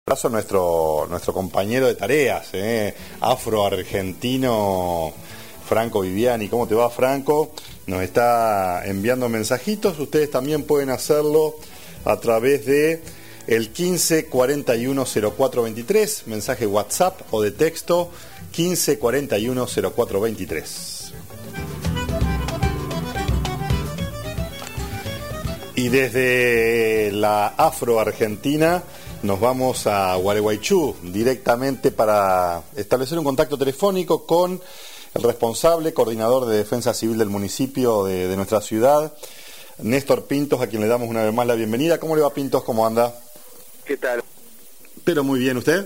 Abrazo a nuestro compañero de tareas, afro-argentino Franco Viviani. ¿Cómo te va, Franco? Nos está enviando mensajitos. Ustedes también pueden hacerlo a través de el 15 41 04 23, mensaje WhatsApp o de texto 15 41 04 23. Y desde la afro-argentina nos vamos a Gualeguaychú directamente para establecer un contacto telefónico con el responsable, coordinador de Defensa Civil del municipio de nuestra ciudad, Néstor Pintos, a quien le damos una vez más la bienvenida. ¿Cómo le va, Pintos? ¿Cómo anda? ¿Qué tal? Pero muy bien, ¿usted?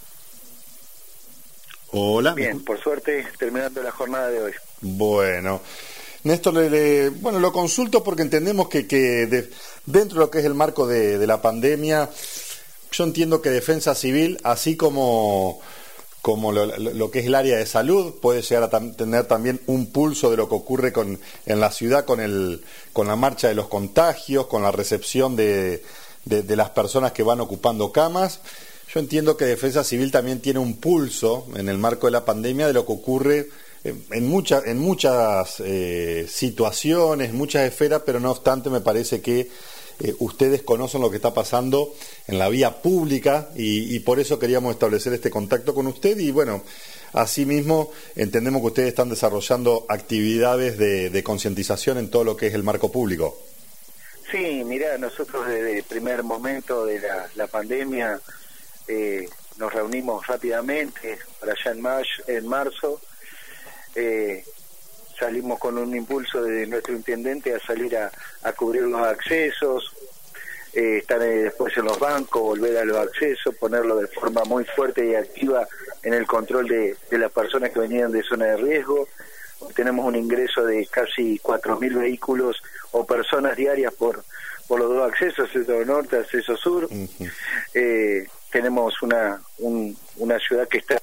Hola. Bien, por suerte, terminando la jornada de hoy. Bueno, Néstor, lo consulto porque entendemos que dentro de lo que es el marco de la pandemia, yo entiendo que Defensa Civil, así como lo que es el área de salud, puede llegar a tener también un pulso de lo que ocurre en la ciudad con la marcha de los contagios, con la recepción de las personas que van ocupando camas. Yo entiendo que Defensa Civil también tiene un pulso en el marco de la pandemia de lo que ocurre en muchas situaciones, muchas esferas, pero no obstante me parece que ustedes conocen lo que está pasando en la vía pública y por eso queríamos establecer este contacto con usted y bueno, asimismo entendemos que ustedes están desarrollando actividades de concientización en todo lo que es el marco público. Sí, mirá, nosotros desde el primer momento de la pandemia nos reunimos rápidamente, para allá en marzo, salimos con un impulso de nuestro intendente a salir a cubrir los accesos, estar después en los bancos, volver a los accesos, ponerlo de forma muy fuerte y activa en el control de las personas que venían de zona de riesgo. Tenemos un ingreso de casi 4.000 vehículos o personas diarias por los dos accesos, acceso norte, acceso sur. Uh-huh. Tenemos una ciudad que está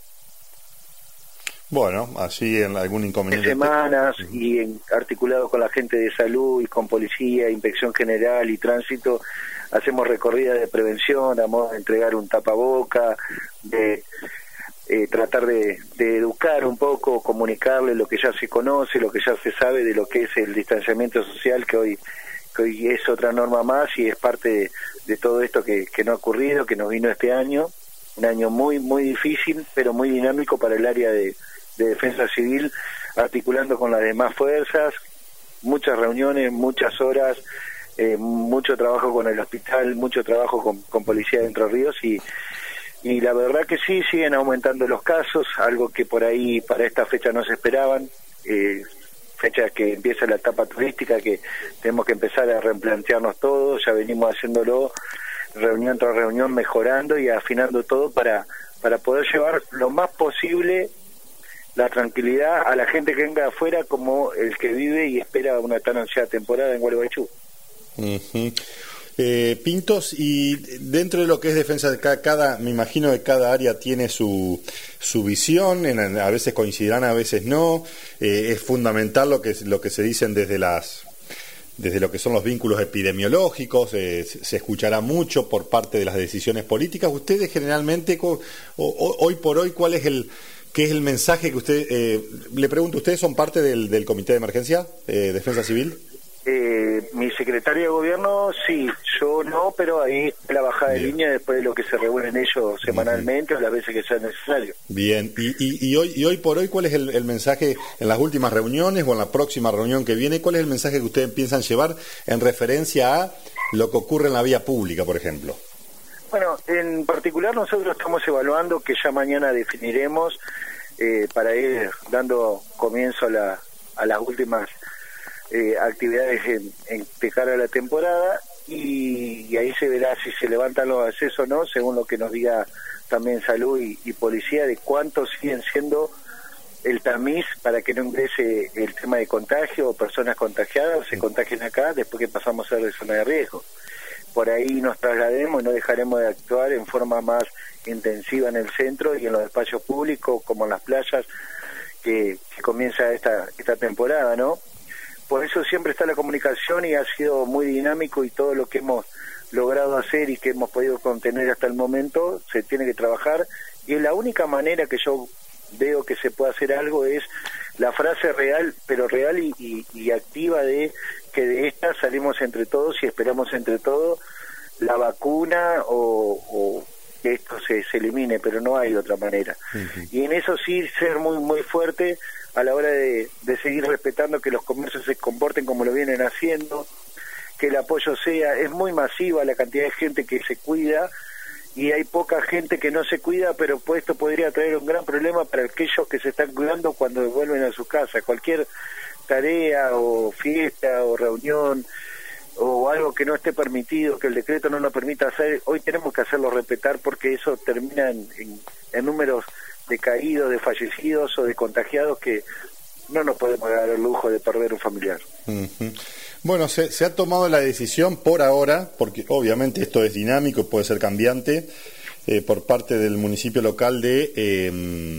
así en algún inconveniente. Semanas y articulado con la gente de salud y con policía, inspección general y tránsito, hacemos recorridas de prevención, a modo de entregar un tapaboca, de tratar de educar un poco, comunicarle lo que ya se conoce, lo que ya se sabe de lo que es el distanciamiento social, que hoy es otra norma más y es parte de todo esto que no ha ocurrido, que nos vino este año, un año muy muy difícil, pero muy dinámico para el área de Defensa Civil, articulando con las demás fuerzas, muchas reuniones, muchas horas, mucho trabajo con el hospital, mucho trabajo con Policía de Entre Ríos y la verdad que sí, siguen aumentando los casos, algo que por ahí para esta fecha no se esperaban, fecha que empieza la etapa turística, que tenemos que empezar a replantearnos todo, ya venimos haciéndolo reunión tras reunión, mejorando y afinando todo para poder llevar lo más posible la tranquilidad a la gente que venga de afuera como el que vive y espera una tan ansiada temporada en Gualeguaychú. Uh-huh. Pintos, y dentro de lo que es defensa de me imagino que cada área tiene su visión, a veces coincidirán, a veces no, es fundamental lo que se dicen desde lo que son los vínculos epidemiológicos, se escuchará mucho por parte de las decisiones políticas. Ustedes generalmente, hoy por hoy, ¿qué es el mensaje que usted, le pregunto, ¿ustedes son parte del Comité de Emergencia, Defensa Civil? Mi secretario de gobierno, sí, yo no, pero ahí la bajada de línea después de lo que se reúnen ellos semanalmente o las veces que sea necesario. Bien, y hoy por hoy, ¿cuál es el mensaje en las últimas reuniones o en la próxima reunión que viene? ¿Cuál es el mensaje que ustedes piensan llevar en referencia a lo que ocurre en la vía pública, por ejemplo? Bueno, en particular nosotros estamos evaluando, que ya mañana definiremos, para ir dando comienzo a las últimas actividades de cara a la temporada y ahí se verá si se levantan los accesos o no, según lo que nos diga también salud y policía, de cuántos siguen siendo el tamiz para que no ingrese el tema de contagio o personas contagiadas o se contagien acá después que pasamos a ser de zona de riesgo. Por ahí nos traslademos y no dejaremos de actuar en forma más intensiva en el centro y en los espacios públicos como en las playas que comienza esta temporada, ¿no? Por eso siempre está la comunicación y ha sido muy dinámico y todo lo que hemos logrado hacer y que hemos podido contener hasta el momento, se tiene que trabajar, y la única manera que yo veo que se puede hacer algo es la frase real, pero real y activa, de que de esta salimos entre todos y esperamos entre todos la vacuna o que esto se elimine, pero no hay otra manera. Y en eso sí ser muy muy fuerte a la hora de seguir respetando que los comercios se comporten como lo vienen haciendo, que el apoyo es muy masiva la cantidad de gente que se cuida, y hay poca gente que no se cuida, pero pues esto podría traer un gran problema para aquellos que se están cuidando cuando vuelven a su casa. Cualquier tarea o fiesta o reunión o algo que no esté permitido, que el decreto no nos permita hacer, hoy tenemos que hacerlo respetar, porque eso termina en números de caídos, de fallecidos o de contagiados, que no nos podemos dar el lujo de perder un familiar. Bueno, se ha tomado la decisión por ahora, porque obviamente esto es dinámico y puede ser cambiante, por parte del municipio local de,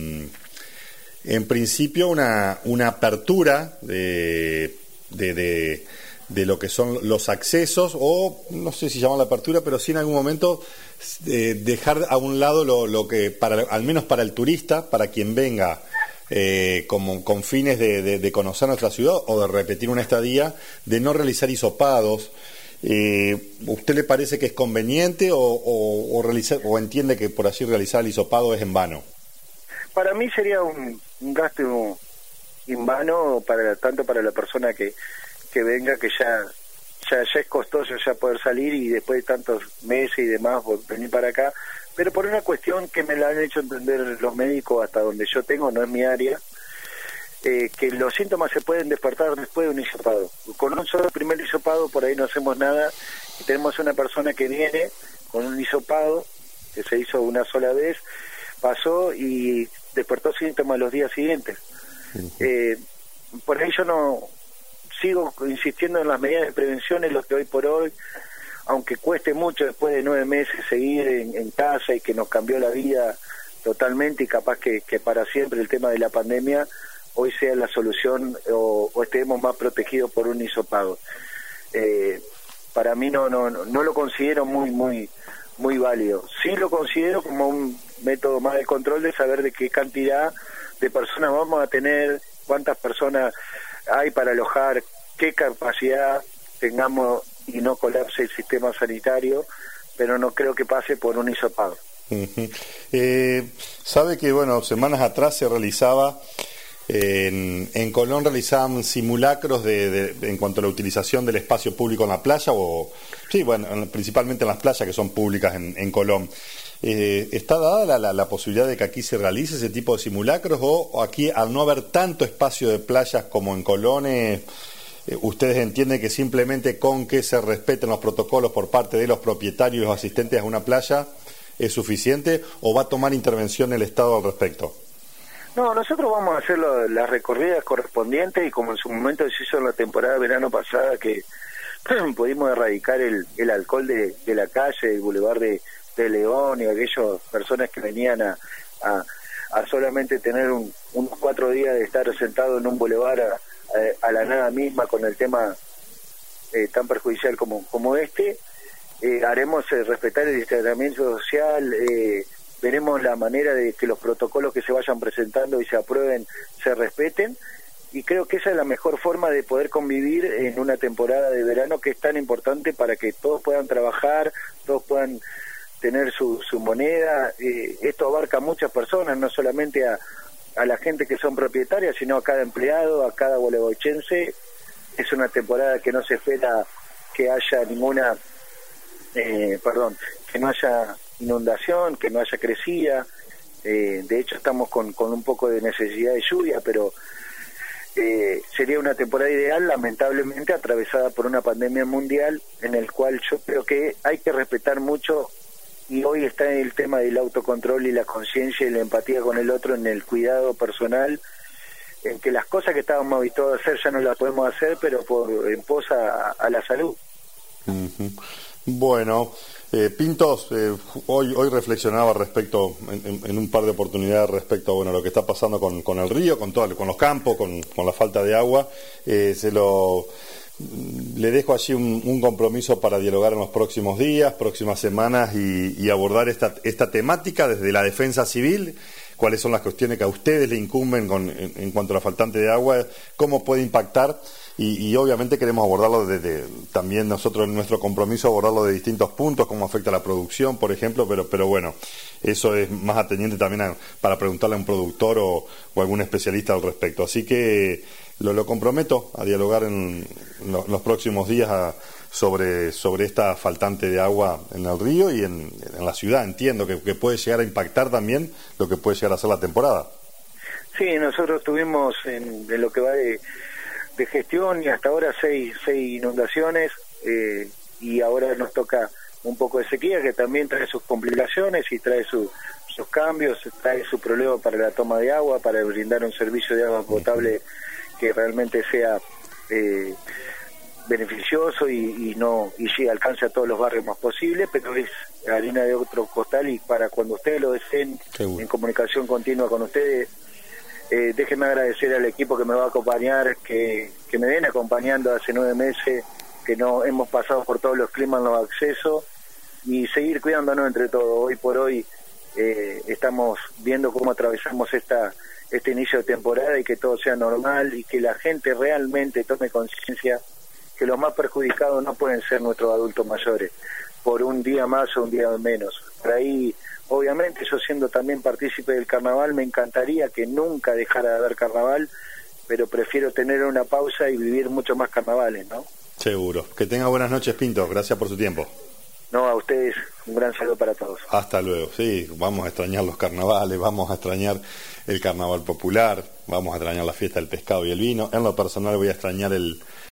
en principio, una apertura de lo que son los accesos, o no sé si llaman la apertura, pero sí en algún momento dejar a un lado lo que, al menos para el turista, para quien venga como con fines de conocer nuestra ciudad o de repetir una estadía, de no realizar hisopados. ¿Usted le parece que es conveniente o entiende que por así realizar el hisopado es en vano? Para mí sería un gasto en vano, tanto para la persona que venga, que ya es costoso ya poder salir y después de tantos meses y demás venir para acá, pero por una cuestión que me la han hecho entender los médicos hasta donde yo tengo, no es mi área, que los síntomas se pueden despertar después de un hisopado. Con un solo primer hisopado por ahí no hacemos nada, y tenemos una persona que viene con un hisopado que se hizo una sola vez, pasó y despertó síntomas los días siguientes. Por ahí yo no sigo insistiendo en las medidas de prevención, en lo que hoy por hoy, aunque cueste mucho después de 9 meses seguir en casa y que nos cambió la vida totalmente, y capaz que para siempre el tema de la pandemia hoy sea la solución, o estemos más protegidos por un hisopado. Para mí no lo considero muy válido. Sí lo considero como un método más de control, de saber de qué cantidad de personas vamos a tener, cuántas personas hay para alojar, qué capacidad tengamos y no colapse el sistema sanitario, pero no creo que pase por un hisopado. Sabe que, bueno, semanas atrás se realizaba, en Colón realizaban simulacros en cuanto a la utilización del espacio público en la playa, principalmente en las playas que son públicas en Colón. ¿Está dada la posibilidad de que aquí se realice ese tipo de simulacros, o aquí, al no haber tanto espacio de playas como en Colón, ustedes entienden que simplemente con que se respeten los protocolos por parte de los propietarios y los asistentes a una playa es suficiente, o va a tomar intervención el Estado al respecto? No, nosotros vamos a hacer las recorridas correspondientes, y como en su momento se hizo en la temporada de verano pasada, que pudimos erradicar el alcohol de la calle, del bulevar de León, y aquellas personas que venían a solamente tener unos 4 días de estar sentado en un bulevar a la nada misma, con el tema tan perjudicial como este. Haremos respetar el distanciamiento social, veremos la manera de que los protocolos que se vayan presentando y se aprueben se respeten, y creo que esa es la mejor forma de poder convivir en una temporada de verano que es tan importante, para que todos puedan trabajar, todos puedan tener su moneda. Esto abarca a muchas personas, no solamente a la gente que son propietarias, sino a cada empleado, a cada gualeguaychense. Es una temporada que no se espera que haya que no haya inundación, que no haya crecida. De hecho estamos con un poco de necesidad de lluvia, pero sería una temporada ideal, lamentablemente atravesada por una pandemia mundial, en el cual yo creo que hay que respetar mucho, y hoy está en el tema del autocontrol y la conciencia y la empatía con el otro, en el cuidado personal, en que las cosas que estábamos habituados a hacer ya no las podemos hacer, pero en pos a la salud. Bueno, Pintos, hoy reflexionaba respecto, en un par de oportunidades, respecto a lo que está pasando con el río, con los campos, con la falta de agua. le dejo allí un compromiso para dialogar en los próximos días, próximas semanas y abordar esta temática desde la defensa civil. Cuáles son las cuestiones que a ustedes le incumben en cuanto a la faltante de agua, cómo puede impactar y obviamente queremos abordarlo desde también nosotros en nuestro compromiso, abordarlo de distintos puntos, cómo afecta a la producción, por ejemplo, pero bueno, eso es más atendiente también para preguntarle a un productor o algún especialista al respecto. Así que lo comprometo a dialogar en los próximos días sobre esta faltante de agua en el río y en la ciudad. Entiendo que puede llegar a impactar también lo que puede llegar a ser la temporada. Sí, nosotros tuvimos en lo que va de gestión y hasta ahora seis inundaciones y ahora nos toca un poco de sequía que también trae sus complicaciones y trae sus cambios, trae su problema para la toma de agua, para brindar un servicio de agua potable que realmente sea beneficioso y llegue, alcance a todos los barrios más posible, pero es harina de otro costal y para cuando ustedes lo deseen, en comunicación continua con ustedes. Déjenme agradecer al equipo que me va a acompañar, que me viene acompañando hace 9 meses, que no hemos pasado por todos los climas en los accesos y seguir cuidándonos entre todos. Hoy por hoy estamos viendo cómo atravesamos este inicio de temporada y que todo sea normal y que la gente realmente tome conciencia que los más perjudicados no pueden ser nuestros adultos mayores por un día más o un día menos. Por ahí, obviamente, yo siendo también partícipe del carnaval, me encantaría que nunca dejara de haber carnaval, pero prefiero tener una pausa y vivir mucho más carnavales, ¿no? Seguro. Que tenga buenas noches, Pinto. Gracias por su tiempo. No, a ustedes, un gran saludo para todos. Hasta luego. Sí, vamos a extrañar los carnavales, vamos a extrañar el carnaval popular, vamos a extrañar la fiesta del pescado y el vino. En lo personal voy a extrañar el